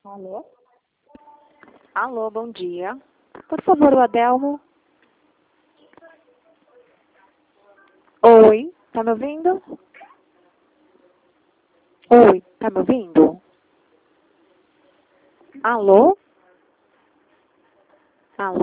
Alô? Alô, bom dia. Por favor, o Adelmo. Oi, tá me ouvindo? Oi, tá me ouvindo? Alô?